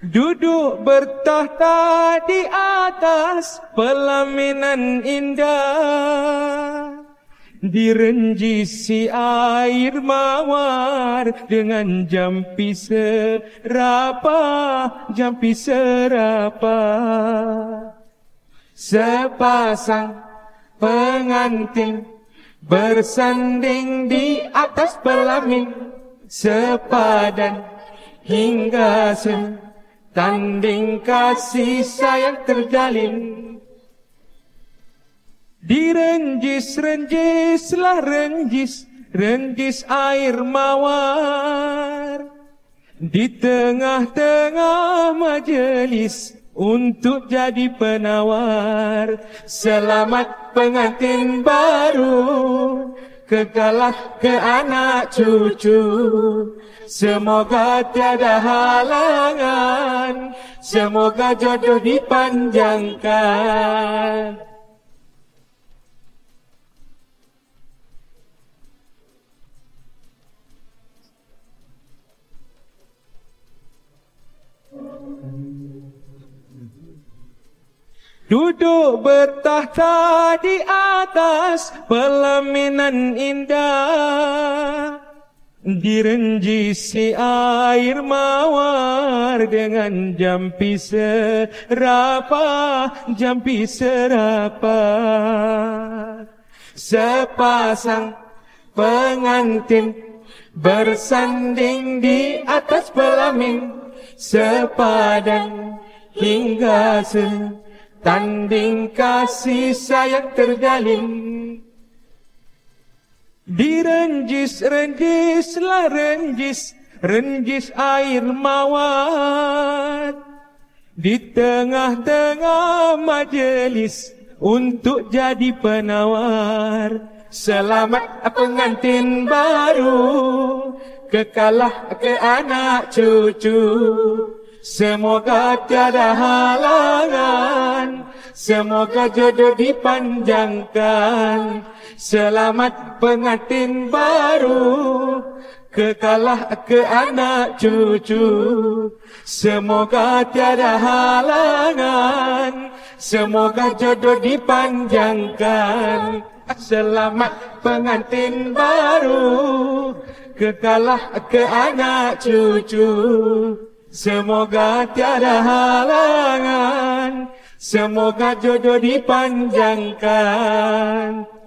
Duduk bertahta di atas pelaminan indah, direnjisi air mawar dengan jampi serapa, jampi serapa. Sepasang pengantin bersanding di atas pelamin, sepadan hingga tanding kasih sayang terjalin. Direnjis-renjislah renjis air mawar di tengah-tengah majelis untuk jadi penawar. Selamat pengantin baru, kekalah ke anak cucu. Semoga tiada halangan, semoga jodoh dipanjangkan. Duduk bertahta di atas pelaminan indah, direnjisi air mawar dengan jampi serapa, jampi serapa. Sepasang pengantin bersanding di atas pelamin, sepadan hingga tanding kasih sayang terjalin. Direnjis-renjislah renjis air mawar di tengah-tengah majelis untuk jadi penawar. Selamat pengantin baru, kekalah ke anak cucu. Semoga tiada halangan, semoga jodoh dipanjangkan. Selamat pengantin baru, kekalah ke anak cucu. Semoga tiada halangan, semoga jodoh dipanjangkan. Selamat pengantin baru, kekalah ke anak cucu. Semoga tiada halangan, semoga jodoh dipanjangkan.